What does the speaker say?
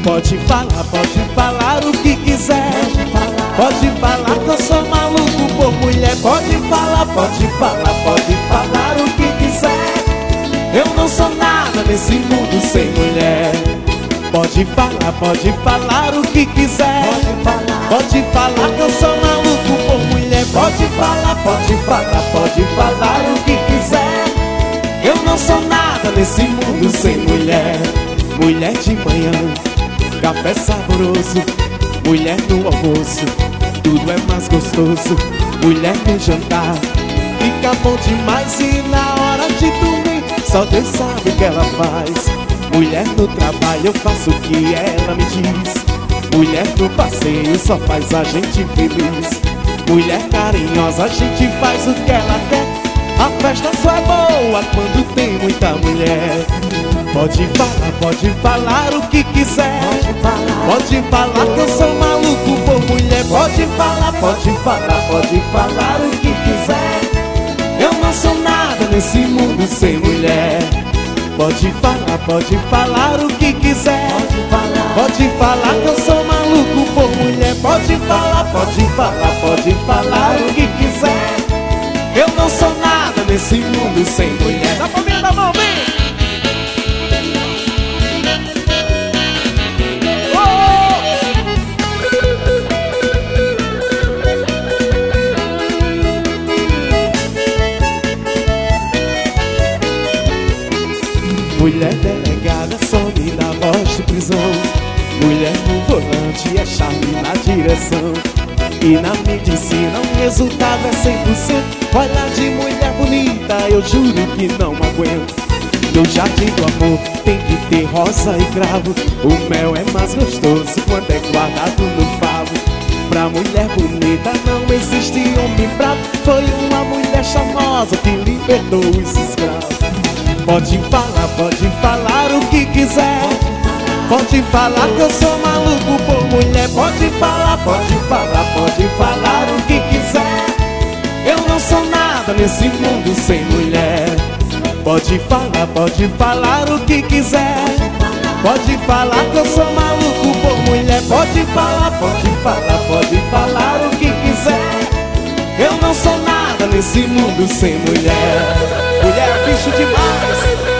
Pode falar o que quiser. Pode falar que eu sou maluco por mulher. Pode falar o que quiser. Eu não sou nada nesse mundo sem mulher. Pode falar o que quiser. Pode falar que eu sou maluco por mulher. Pode falar o que quiser. Eu não sou nada nesse mundo sem mulher. Mulher de manhã, café saboroso. Mulher no almoço, tudo é mais gostoso. Mulher no jantar, fica bom demais. E na hora de dormir, só Deus sabe o que ela faz. Mulher no trabalho, eu faço o que ela me diz. Mulher no passeio, só faz a gente feliz. Mulher carinhosa, a gente faz o que ela quer. A festa só é boa quando tem muita mulher. Pode falar o que quiser. Pode falar que eu sou maluco por mulher. Pode falar o que quiser. Eu não sou nada nesse mundo sem mulher. Pode falar o que quiser. Pode falar que eu sou maluco por mulher. Pode falar o que quiser. Eu não sou nada nesse mundo sem mulher. Dá pra mim, da mão, vem! Mulher delegada, some na voz de prisão. Mulher no volante, é chave na direção. E na medicina o resultado é 100%. Olha de mulher bonita, eu juro que não aguento. No jardim do amor tem que ter rosa e cravo. O mel é mais gostoso quando é guardado no favo. Pra mulher bonita não existe homem bravo. Foi uma mulher charmosa que libertou os escravos. Pode falar o que quiser. Pode falar que eu sou maluco por mulher. Pode falar o que quiser. Eu não sou nada nesse mundo sem mulher. Pode falar o que quiser. Pode falar que eu sou maluco por mulher. Pode falar o que quiser. Eu não sou nada nesse mundo sem mulher. Mulher é bicho demais.